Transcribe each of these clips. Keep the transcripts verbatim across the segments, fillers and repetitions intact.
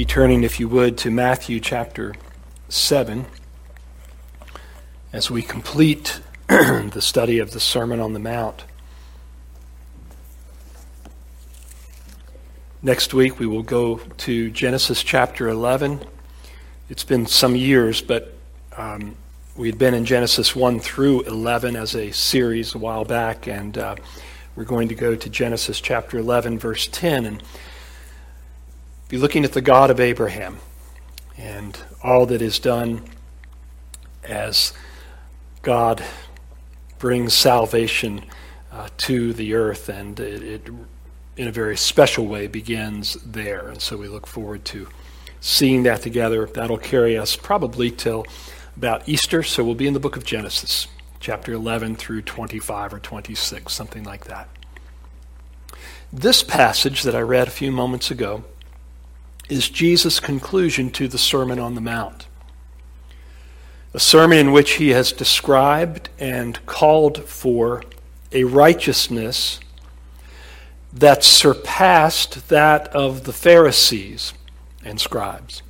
turning, if you would, to Matthew chapter seven as we complete the study of the Sermon on the Mount. Next week we will go to Genesis chapter eleven. It's been some years, but um, we had been in Genesis one through eleven as a series a while back, and uh, we're going to go to Genesis chapter eleven, verse ten, and be looking at the God of Abraham and all that is done as God brings salvation uh, to the earth, and it, it, in a very special way, begins there. And so we look forward to seeing that together. That'll carry us probably till about Easter, so we'll be in the book of Genesis, chapter eleven through twenty-five or twenty-six, something like that. This passage that I read a few moments ago is Jesus' conclusion to the Sermon on the Mount. A sermon in which he has described and called for a righteousness that surpassed that of the Pharisees and scribes.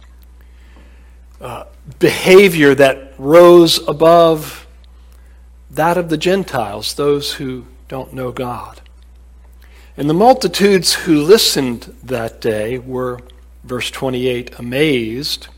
Uh, behavior that rose above that of the Gentiles, those who don't know God. And the multitudes who listened that day were, verse twenty-eight, amazed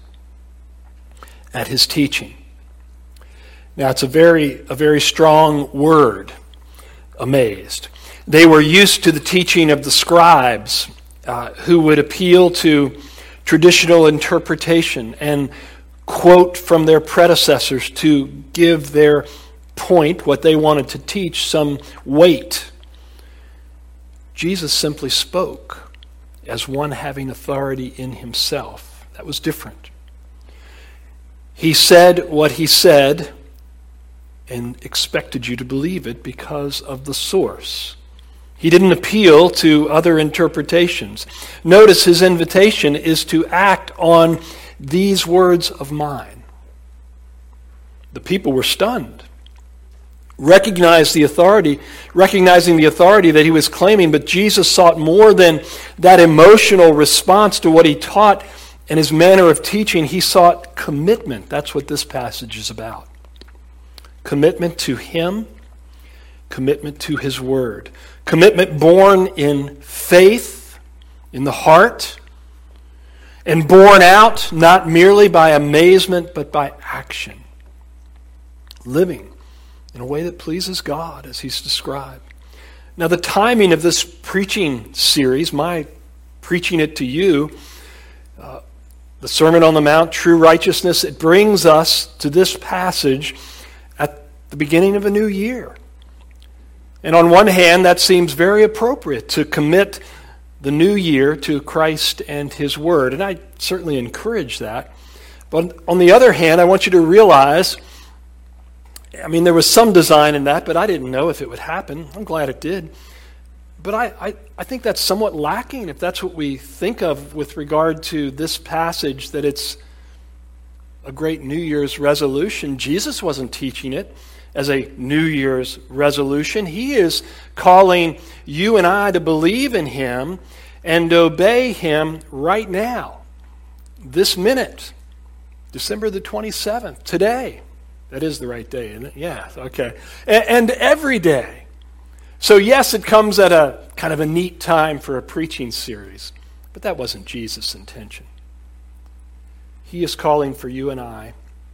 at his teaching. Now, it's a very, a very strong word, amazed. They were used to the teaching of the scribes, uh, who would appeal to traditional interpretation and quote from their predecessors to give their point, what they wanted to teach, some weight. Jesus simply spoke as one having authority in himself. That was different. He said what he said and expected you to believe it because of the source. He didn't appeal to other interpretations. Notice his invitation is to act on these words of mine. The people were stunned. Recognized the authority, recognizing the authority that he was claiming, but Jesus sought more than that emotional response to what he taught and his manner of teaching. He sought commitment. That's what this passage is about. Commitment to him, commitment to his word. Commitment born in faith, in the heart, and born out not merely by amazement, but by action. Living in a way that pleases God, as he's described. Now, the timing of this preaching series, my preaching it to you, uh, the Sermon on the Mount, True Righteousness, it brings us to this passage at the beginning of a new year. And on one hand, that seems very appropriate to commit the new year to Christ and his word. And I certainly encourage that. But on the other hand, I want you to realize, I mean, there was some design in that, but I didn't know if it would happen. I'm glad it did. But I, I, I think that's somewhat lacking if that's what we think of with regard to this passage, that it's a great New Year's resolution. Jesus wasn't teaching it as a New Year's resolution. He is calling you and I to believe in him and obey him right now, this minute, December the twenty-seventh, today. That is the right day, isn't it? Yeah, okay. And, and every day. So yes, it comes at a kind of a neat time for a preaching series, but that wasn't Jesus' intention. He is calling for you and I,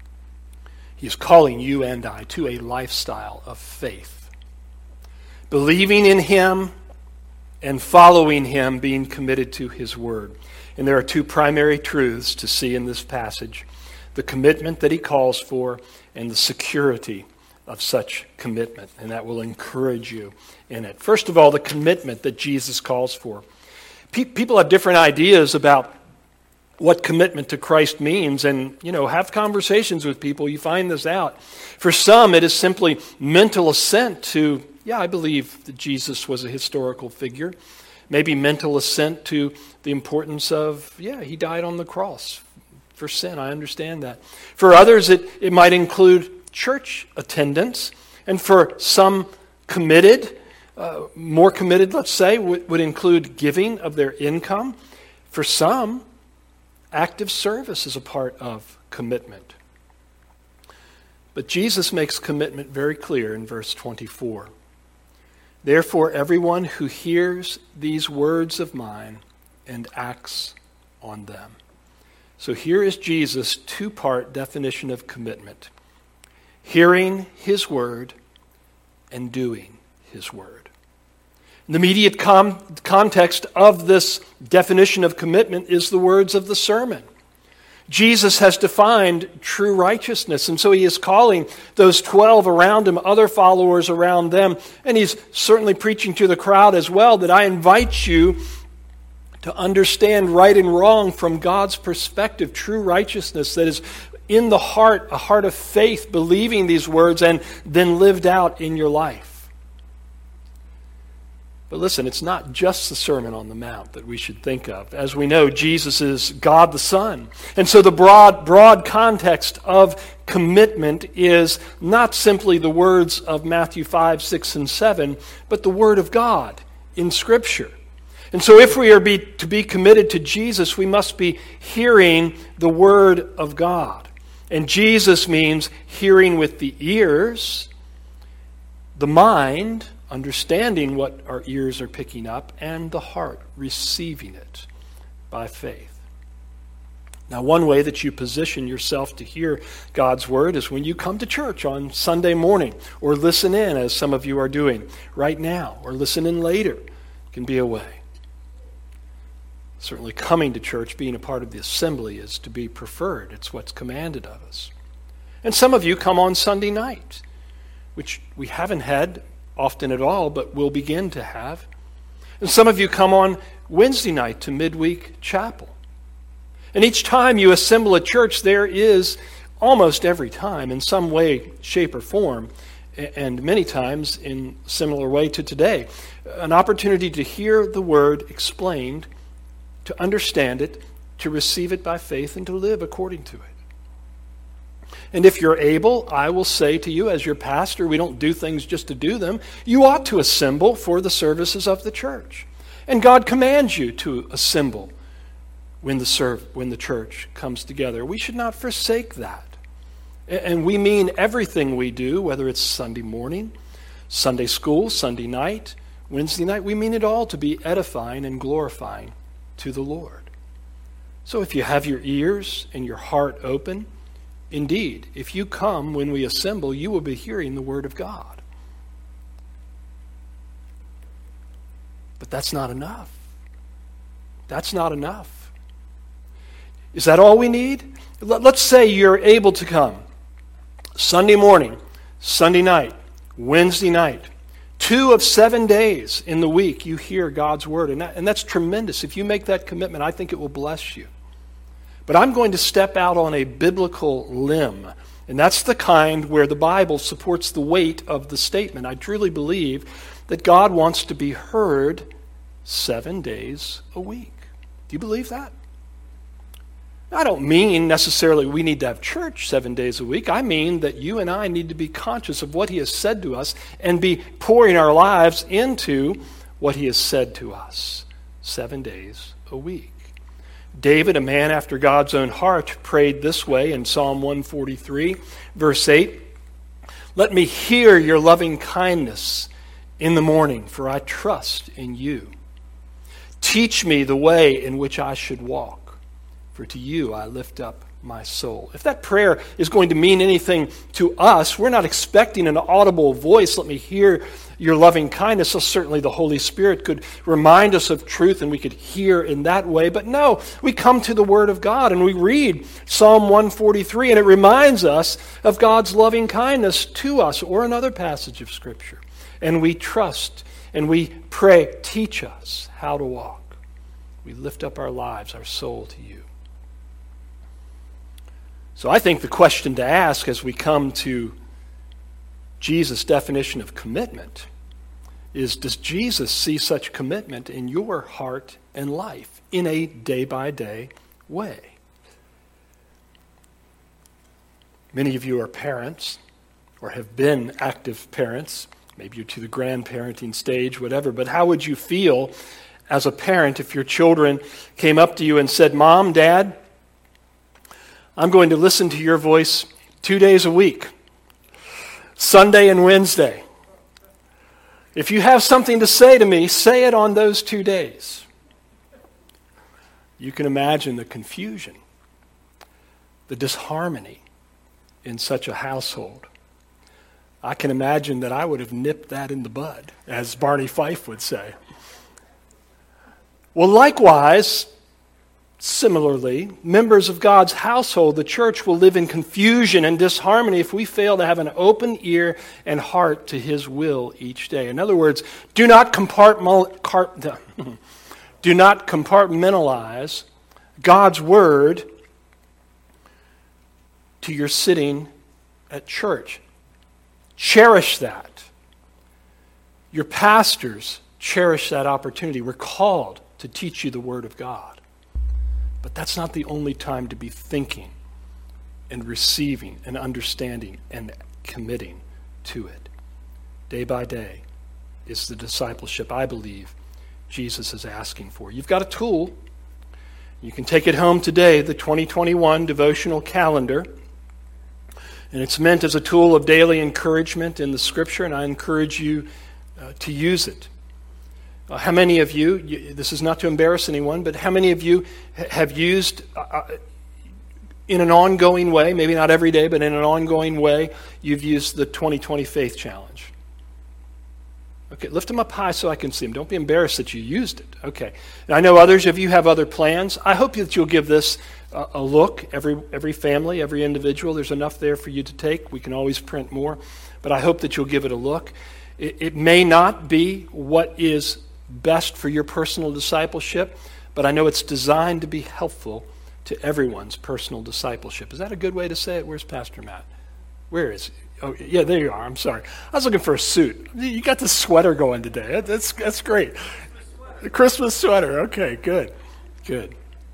he is calling you and I to a lifestyle of faith. Believing in him and following him, being committed to his word. And there are two primary truths to see in this passage: the commitment that he calls for and the security of such commitment. And that will encourage you in it. First of all, the commitment that Jesus calls for. Pe- people have different ideas about what commitment to Christ means, and, you know, have conversations with people. You find this out. For some, it is simply mental assent to, yeah, I believe that Jesus was a historical figure. Maybe mental assent to the importance of, yeah, he died on the cross for sin. I understand that. For others, it, it might include church attendance. And for some committed, uh, more committed, let's say, would, would include giving of their income. For some, Active service is a part of commitment. But Jesus makes commitment very clear in verse twenty-four. Therefore, everyone who hears these words of mine and acts on them. So here is Jesus' two-part definition of commitment. Hearing his word and doing his word. The immediate com- context of this definition of commitment is the words of the sermon. Jesus has defined true righteousness, and so he is calling those twelve around him, other followers around them, and he's certainly preaching to the crowd as well, that I invite you to understand right and wrong from God's perspective, true righteousness that is in the heart, a heart of faith, believing these words and then lived out in your life. But listen, it's not just the Sermon on the Mount that we should think of. As we know, Jesus is God the Son. And so the broad, broad context of commitment is not simply the words of Matthew five, six, and seven, but the Word of God in Scripture. And so if we are be, to be committed to Jesus, we must be hearing the Word of God. And Jesus means hearing with the ears, the mind, understanding what our ears are picking up, and the heart receiving it by faith. Now, one way that you position yourself to hear God's word is when you come to church on Sunday morning, or listen in, as some of you are doing right now, or listen in later can be a way. Certainly coming to church, being a part of the assembly, is to be preferred. It's what's commanded of us. And some of you come on Sunday night, which we haven't had often at all, but will begin to have. And some of you come on Wednesday night to midweek chapel. And each time you assemble at church, there is, almost every time, in some way, shape, or form, and many times in a similar way to today, an opportunity to hear the word explained, to understand it, to receive it by faith, and to live according to it. And if you're able, I will say to you, as your pastor, we don't do things just to do them. You ought to assemble for the services of the church. And God commands you to assemble when the serve, when the church comes together. We should not forsake that. And we mean everything we do, whether it's Sunday morning, Sunday school, Sunday night, Wednesday night. We mean it all to be edifying and glorifying to the Lord. So if you have your ears and your heart open, indeed, if you come when we assemble, you will be hearing the Word of God. But that's not enough. That's not enough. Is that all we need? Let's say you're able to come Sunday morning, Sunday night, Wednesday night. Two of seven days in the week you hear God's Word. And, that, and that's tremendous. If you make that commitment, I think it will bless you. But I'm going to step out on a biblical limb. And that's the kind where the Bible supports the weight of the statement. I truly believe that God wants to be heard seven days a week. Do you believe that? I don't mean necessarily we need to have church seven days a week. I mean that you and I need to be conscious of what He has said to us and be pouring our lives into what He has said to us seven days a week. David, a man after God's own heart, prayed this way in Psalm one forty-three, verse eight, "Let me hear your loving kindness in the morning, for I trust in you. Teach me the way in which I should walk, for to you I lift up my soul." If that prayer is going to mean anything to us, we're not expecting an audible voice, "Let me hear your loving kindness." So certainly the Holy Spirit could remind us of truth and we could hear in that way. But no, we come to the Word of God and we read Psalm one forty-three, and it reminds us of God's loving kindness to us, or another passage of Scripture. And we trust and we pray, "Teach us how to walk." We lift up our lives, our soul to you. So I think the question to ask as we come to Jesus' definition of commitment is, does Jesus see such commitment in your heart and life in a day-by-day way? Many of you are parents or have been active parents. Maybe you're to the grandparenting stage, whatever. But how would you feel as a parent if your children came up to you and said, "Mom, Dad, I'm going to listen to your voice two days a week, Sunday and Wednesday. If you have something to say to me, say it on those two days. You can imagine the confusion, the disharmony in such a household. I can imagine that I would have nipped that in the bud, as Barney Fife would say. Well, likewise, similarly, members of God's household, the church, will live in confusion and disharmony if we fail to have an open ear and heart to His will each day. In other words, do not compartmentalize, do not compartmentalize God's Word to your sitting at church. Cherish that. Your pastors cherish that opportunity. We're called to teach you the Word of God. But that's not the only time to be thinking and receiving and understanding and committing to it. Day by day is the discipleship I believe Jesus is asking for. You've got a tool. You can take it home today, the twenty twenty-one devotional calendar. And it's meant as a tool of daily encouragement in the Scripture, and I encourage you uh, to use it. Uh, how many of you, you, this is not to embarrass anyone, but how many of you ha- have used, uh, in an ongoing way, maybe not every day, but in an ongoing way, you've used the twenty twenty Faith Challenge? Okay, lift them up high so I can see them. Don't be embarrassed that you used it. Okay. And I know others of you have other plans. I hope that you'll give this uh, a look. Every every family, every individual, there's enough there for you to take. We can always print more. But I hope that you'll give it a look. It, it may not be what is best for your personal discipleship, but I know it's designed to be helpful to everyone's personal discipleship. Is that a good way to say it? Where's Pastor Matt? Where is he? Oh, yeah, there you are. I'm sorry. I was looking for a suit. You got the sweater going today. That's that's great. The Christmas sweater. Okay, good. Good.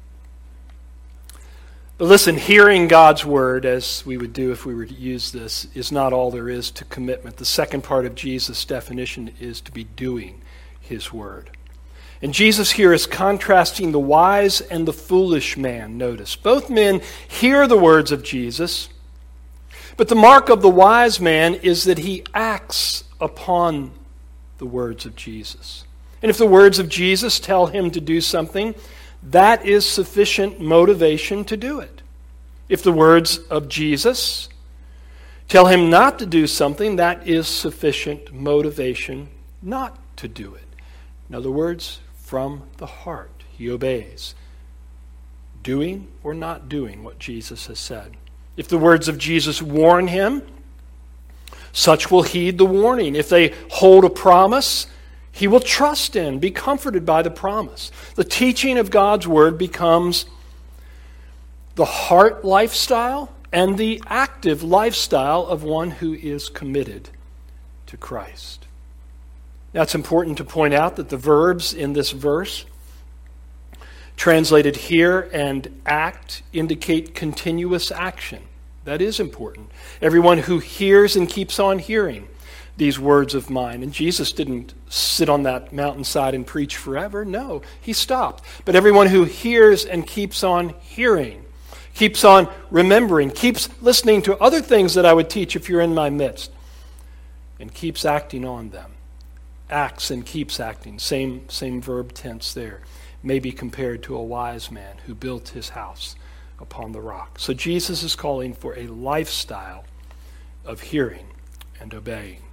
But listen, hearing God's word, as we would do if we were to use this, is not all there is to commitment. The second part of Jesus' definition is to be doing His word. And Jesus here is contrasting the wise and the foolish man, notice. Both men hear the words of Jesus, but the mark of the wise man is that he acts upon the words of Jesus. And if the words of Jesus tell him to do something, that is sufficient motivation to do it. If the words of Jesus tell him not to do something, that is sufficient motivation not to do it. In other words, from the heart, he obeys, doing or not doing what Jesus has said. If the words of Jesus warn him, such will heed the warning. If they hold a promise, he will trust in, be comforted by the promise. The teaching of God's word becomes the heart lifestyle and the active lifestyle of one who is committed to Christ. Now, it's important to point out that the verbs in this verse, translated hear and act, indicate continuous action. That is important. Everyone who hears and keeps on hearing these words of mine. And Jesus didn't sit on that mountainside and preach forever. No, he stopped. But everyone who hears and keeps on hearing, keeps on remembering, keeps listening to other things that I would teach if you're in my midst, and keeps acting on them. Acts and keeps acting, same, same verb tense there, may be compared to a wise man who built his house upon the rock. So Jesus is calling for a lifestyle of hearing and obeying.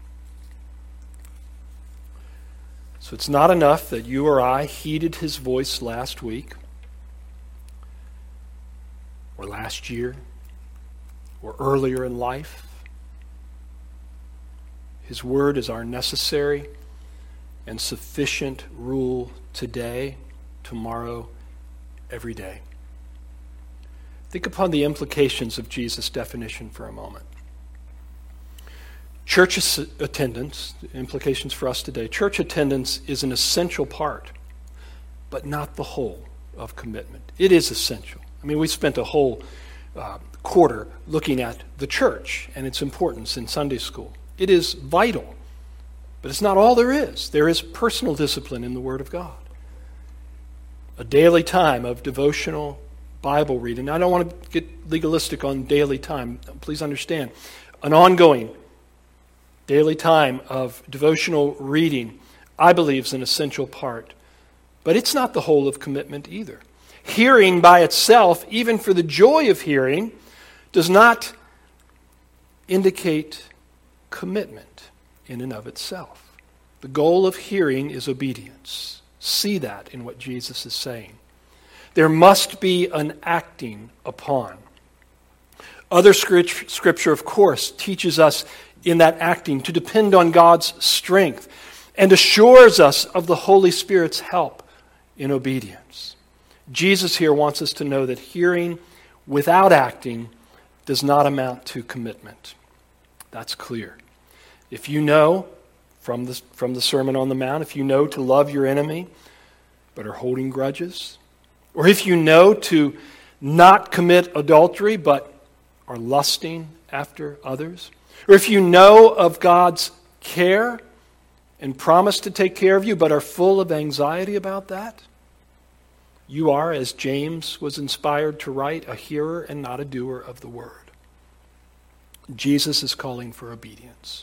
So it's not enough that you or I heeded his voice last week, or last year, or earlier in life. His word is our necessary and sufficient rule today, tomorrow, every day. Think upon the implications of Jesus' definition for a moment. Church attendance, implications for us today. Church attendance is an essential part, but not the whole of commitment. It is essential. I mean, we spent a whole uh, quarter looking at the church and its importance in Sunday school. It is vital, but it's not all there is. There is personal discipline in the Word of God. A daily time of devotional Bible reading. I don't want to get legalistic on daily time. Please understand. An ongoing daily time of devotional reading, I believe, is an essential part. But it's not the whole of commitment either. Hearing by itself, even for the joy of hearing, does not indicate commitment in and of itself. The goal of hearing is obedience. See that in what Jesus is saying. There must be an acting upon. Other scripture, of course, teaches us in that acting to depend on God's strength and assures us of the Holy Spirit's help in obedience. Jesus here wants us to know that hearing without acting does not amount to commitment. That's clear. If you know from the, from the Sermon on the Mount, if you know to love your enemy but are holding grudges, or if you know to not commit adultery but are lusting after others, or if you know of God's care and promise to take care of you but are full of anxiety about that, you are, as James was inspired to write, a hearer and not a doer of the word. Jesus is calling for obedience.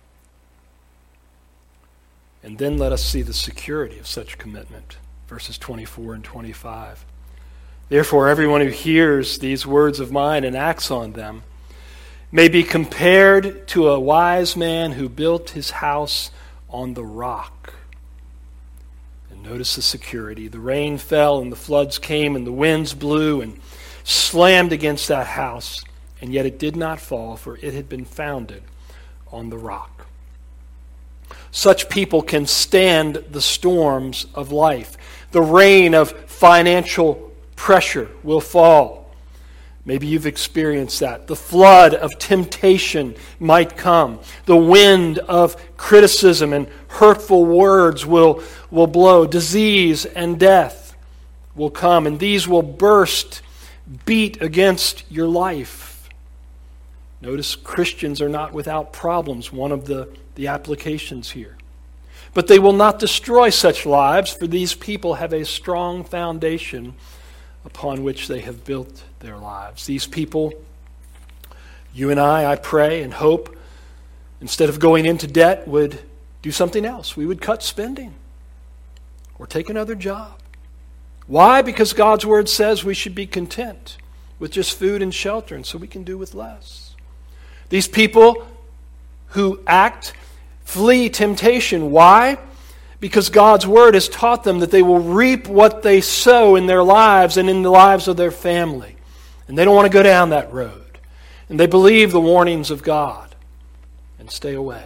And then let us see the security of such commitment. Verses twenty-four and twenty-five. Therefore, everyone who hears these words of mine and acts on them may be compared to a wise man who built his house on the rock. And notice the security. The rain fell and the floods came and the winds blew and slammed against that house, and yet it did not fall, for it had been founded on the rock. Such people can stand the storms of life. The rain of financial pressure will fall. Maybe you've experienced that. The flood of temptation might come. The wind of criticism and hurtful words will, will blow. Disease and death will come, and these will burst, beat against your life. Notice Christians are not without problems, one of the, the applications here. But they will not destroy such lives, for these people have a strong foundation upon which they have built their lives. These people, you and I, I pray and hope, instead of going into debt, would do something else. We would cut spending or take another job. Why? Because God's Word says we should be content with just food and shelter, and so we can do with less. These people who act flee temptation. Why? Because God's Word has taught them that they will reap what they sow in their lives and in the lives of their family. And they don't want to go down that road. And they believe the warnings of God and stay away.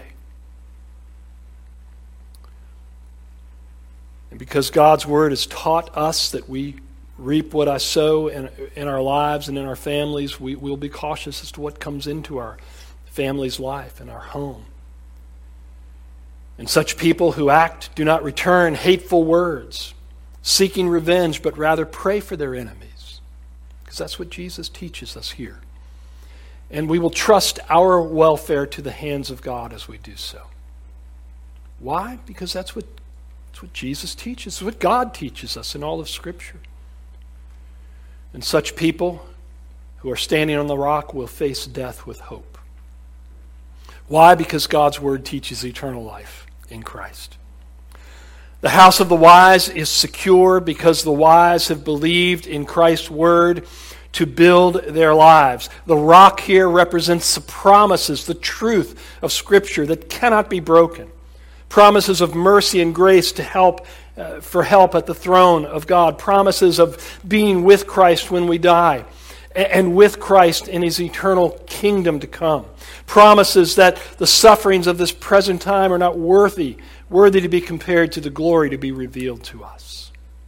And because God's Word has taught us that we reap what I sow in, in our lives and in our families, we will be cautious as to what comes into our family's life and our home. And such people who act do not return hateful words, seeking revenge, but rather pray for their enemies. Because that's what Jesus teaches us here. And we will trust our welfare to the hands of God as we do so. Why? Because that's what, that's what Jesus teaches. It's what God teaches us in all of Scripture. And such people who are standing on the rock will face death with hope. Why? Because God's Word teaches eternal life in Christ. The house of the wise is secure because the wise have believed in Christ's Word to build their lives. The rock here represents the promises, the truth of Scripture that cannot be broken. Promises of mercy and grace to help, uh, for help at the throne of God. Promises of being with Christ when we die, and with Christ in His eternal kingdom to come. Promises that the sufferings of this present time are not worthy, worthy to be compared to the glory to be revealed to us.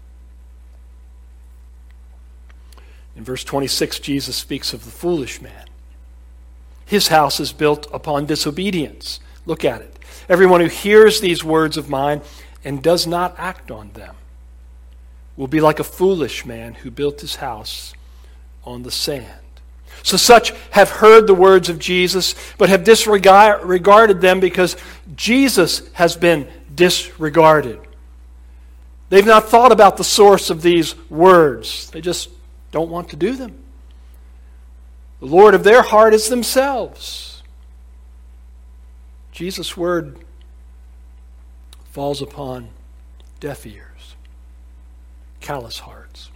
In verse twenty-six, Jesus speaks of the foolish man. His house is built upon disobedience. Look at it. Everyone who hears these words of mine and does not act on them will be like a foolish man who built his house on the sand. So such have heard the words of Jesus, but have disregarded them because Jesus has been disregarded. They've not thought about the source of these words. They just don't want to do them. The Lord of their heart is themselves. Jesus' word falls upon deaf ears, callous hearts.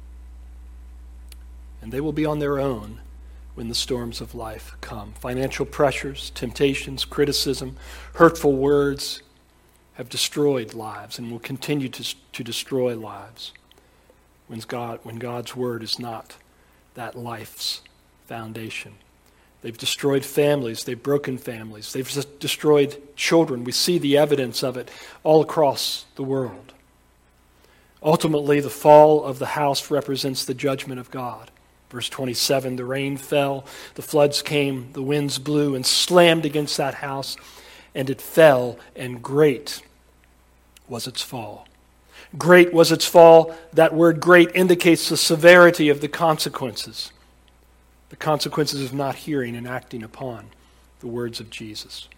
And they will be on their own when the storms of life come. Financial pressures, temptations, criticism, hurtful words have destroyed lives and will continue to, to destroy lives when, God, when God's word is not that life's foundation. They've destroyed families. They've broken families. They've just destroyed children. We see the evidence of it all across the world. Ultimately, the fall of the house represents the judgment of God. Verse twenty-seven, the rain fell, the floods came, the winds blew and slammed against that house, and it fell, and great was its fall. Great was its fall. That word great indicates the severity of the consequences. The consequences of not hearing and acting upon the words of Jesus.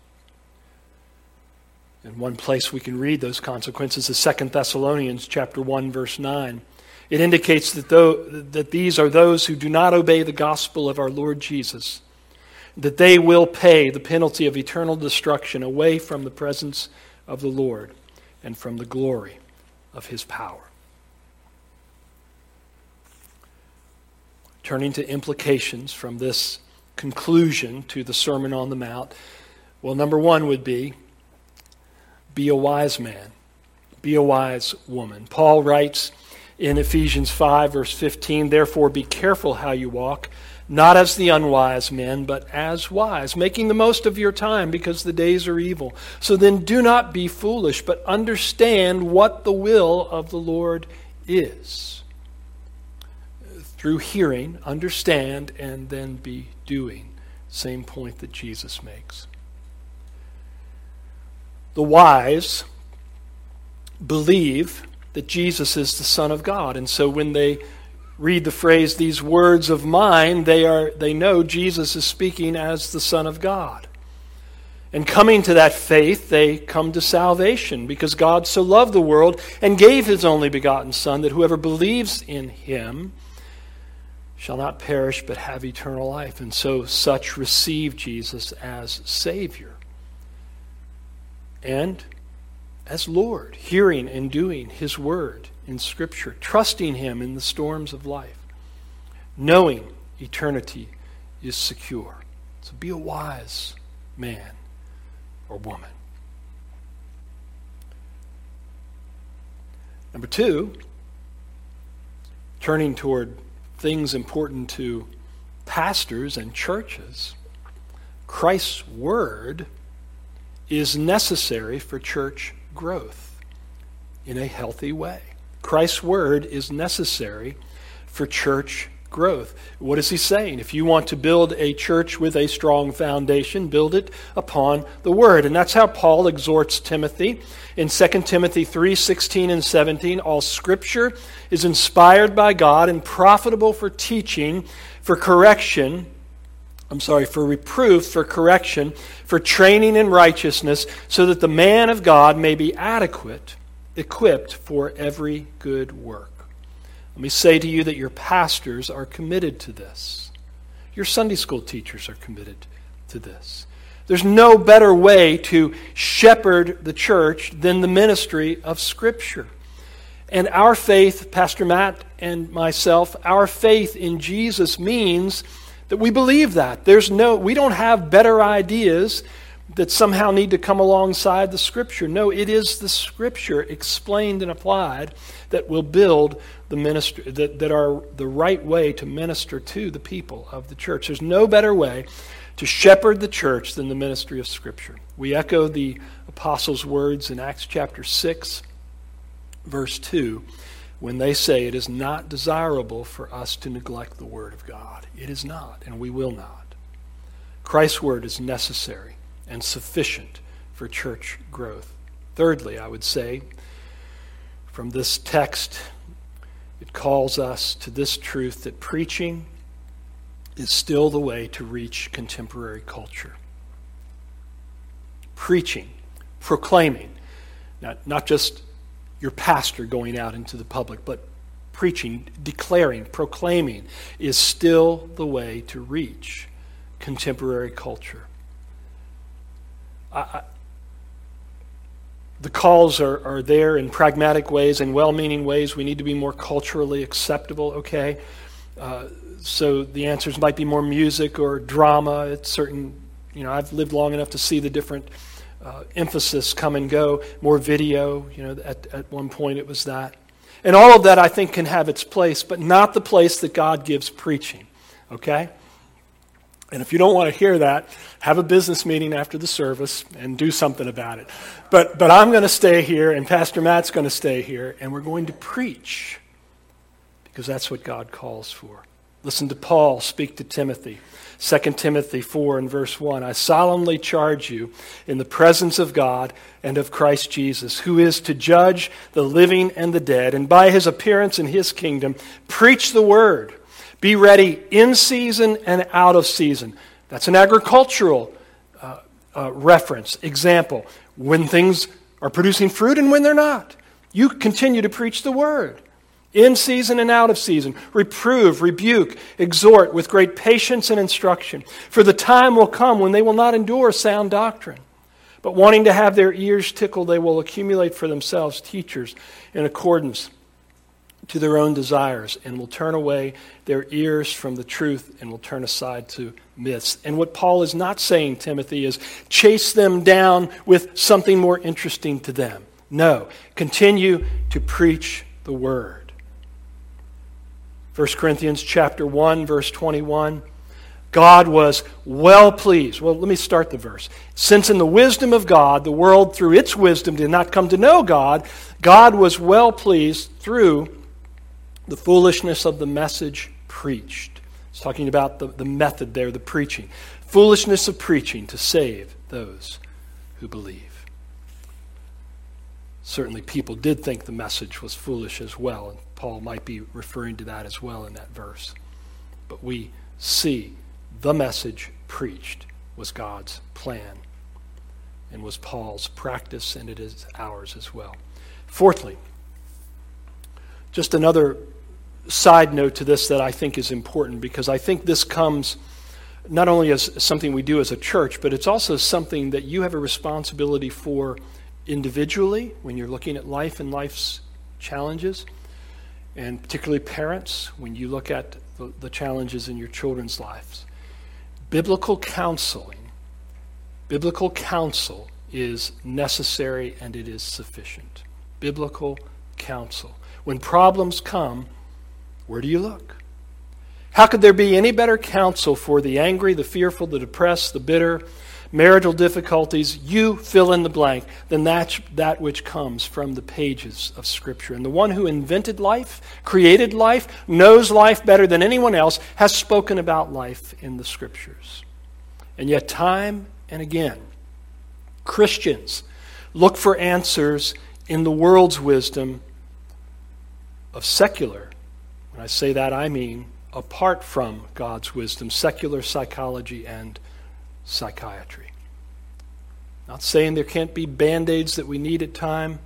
In one place we can read those consequences is Second Thessalonians chapter one, verse nine. It indicates that, though, that these are those who do not obey the gospel of our Lord Jesus, that they will pay the penalty of eternal destruction away from the presence of the Lord and from the glory of his power. Turning to implications from this conclusion to the Sermon on the Mount, well, number one would be, be a wise man, be a wise woman. Paul writes in Ephesians five, verse fifteen, therefore be careful how you walk, not as the unwise men, but as wise, making the most of your time because the days are evil. So then do not be foolish, but understand what the will of the Lord is. Through hearing, understand, and then be doing. Same point that Jesus makes. The wise believe that Jesus is the Son of God. And so when they read the phrase, these words of mine, they are they know Jesus is speaking as the Son of God. And coming to that faith, they come to salvation because God so loved the world and gave his only begotten Son that whoever believes in him shall not perish but have eternal life. And so such receive Jesus as Savior and as Lord, hearing and doing his word in Scripture, trusting him in the storms of life, knowing eternity is secure. So be a wise man or woman. Number two, turning toward things important to pastors and churches, Christ's word is necessary for church growth in a healthy way. Christ's word is necessary for church growth. What is he saying? If you want to build a church with a strong foundation, build it upon the word. And that's how Paul exhorts Timothy in Second Timothy three, sixteen and seventeen. All scripture is inspired by God and profitable for teaching, for correction, I'm sorry, for reproof, for correction, for training in righteousness, so that the man of God may be adequate, equipped for every good work. Let me say to you that your pastors are committed to this. Your Sunday school teachers are committed to this. There's no better way to shepherd the church than the ministry of Scripture. And our faith, Pastor Matt and myself, our faith in Jesus means that we believe that. There's no, we don't have better ideas that somehow need to come alongside the Scripture. No, it is the Scripture explained and applied that will build the ministry, that, that are the right way to minister to the people of the church. There's no better way to shepherd the church than the ministry of Scripture. We echo the apostles' words in Acts chapter six, verse two, when they say it is not desirable for us to neglect the Word of God. It is not, and we will not. Christ's Word is necessary and sufficient for church growth. Thirdly, I would say, from this text, it calls us to this truth that preaching is still the way to reach contemporary culture. Preaching, proclaiming, not, not just your pastor going out into the public, but preaching, declaring, proclaiming is still the way to reach contemporary culture. I, I, the calls are, are there in pragmatic ways, in well-meaning ways. We need to be more culturally acceptable, okay? Uh, so the answers might be more music or drama. It's certain, you know, I've lived long enough to see the different uh, emphasis come and go. More video, you know, at, at one point it was that. And all of that, I think, can have its place, but not the place that God gives preaching, okay? And if you don't want to hear that, have a business meeting after the service and do something about it. But but I'm going to stay here, and Pastor Matt's going to stay here, and we're going to preach, because that's what God calls for. Listen to Paul speak to Timothy. Second Timothy four and verse one, I solemnly charge you in the presence of God and of Christ Jesus, who is to judge the living and the dead, and by his appearance in his kingdom, preach the word. Be ready in season and out of season. That's an agricultural uh, uh, reference, example. When things are producing fruit and when they're not. You continue to preach the word. In season and out of season. Reprove, rebuke, exhort with great patience and instruction. For the time will come when they will not endure sound doctrine. But wanting to have their ears tickled, they will accumulate for themselves teachers in accordance to their own desires, and will turn away their ears from the truth and will turn aside to myths. And what Paul is not saying, Timothy, is chase them down with something more interesting to them. No, continue to preach the word. First Corinthians chapter one, verse twenty-one, God was well pleased. Well, let me start the verse. Since in the wisdom of God, the world through its wisdom did not come to know God, God was well pleased through the foolishness of the message preached. It's talking about the, the method there, the preaching. Foolishness of preaching to save those who believe. Certainly people did think the message was foolish as well, and Paul might be referring to that as well in that verse. But we see the message preached was God's plan and was Paul's practice, and it is ours as well. Fourthly, just another side note to this that I think is important, because I think this comes not only as something we do as a church, but it's also something that you have a responsibility for individually when you're looking at life and life's challenges, and particularly parents when you look at the, the challenges in your children's lives. Biblical counseling, biblical counsel is necessary and it is sufficient. Biblical counsel. When problems come, where do you look? How could there be any better counsel for the angry, the fearful, the depressed, the bitter, marital difficulties, you fill in the blank, than that, that which comes from the pages of Scripture. And the one who invented life, created life, knows life better than anyone else, has spoken about life in the Scriptures. And yet time and again, Christians look for answers in the world's wisdom of secular. When I say that, I mean apart from God's wisdom, secular psychology and psychiatry. Not saying there can't be band-aids that we need at time,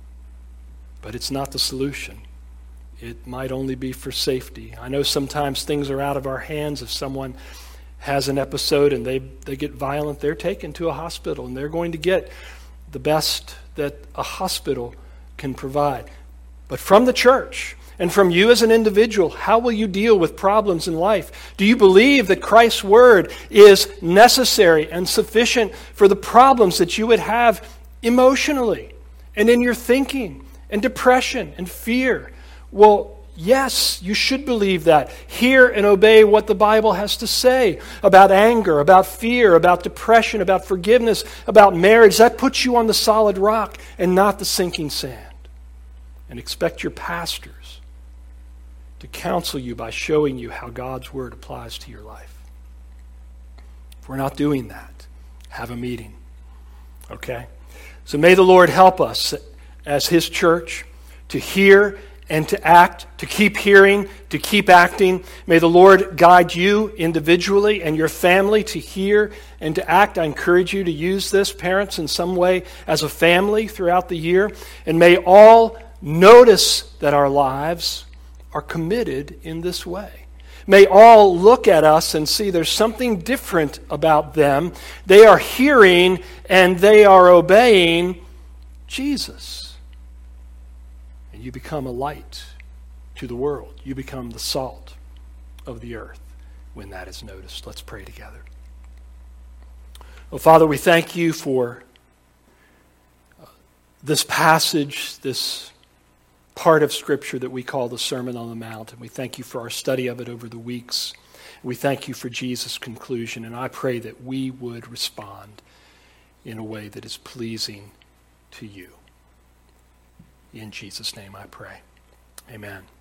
but it's not the solution. It might only be for safety. I know sometimes things are out of our hands. If someone has an episode and they, they get violent, they're taken to a hospital and they're going to get the best that a hospital can provide. But from the church, and from you as an individual, how will you deal with problems in life? Do you believe that Christ's word is necessary and sufficient for the problems that you would have emotionally and in your thinking and depression and fear? Well, yes, you should believe that. Hear and obey what the Bible has to say about anger, about fear, about depression, about forgiveness, about marriage. That puts you on the solid rock and not the sinking sand. And expect your pastors to counsel you by showing you how God's word applies to your life. If we're not doing that, have a meeting. Okay? So may the Lord help us as His church to hear and to act, to keep hearing, to keep acting. May the Lord guide you individually and your family to hear and to act. I encourage you to use this, parents, in some way as a family throughout the year. And may all notice that our lives are committed in this way. May all look at us and see there's something different about them. They are hearing and they are obeying Jesus. And you become a light to the world. You become the salt of the earth when that is noticed. Let's pray together. Oh, Father, we thank you for this passage, this part of Scripture that we call the Sermon on the Mount. And we thank you for our study of it over the weeks. We thank you for Jesus' conclusion. And I pray that we would respond in a way that is pleasing to you. In Jesus' name I pray. Amen.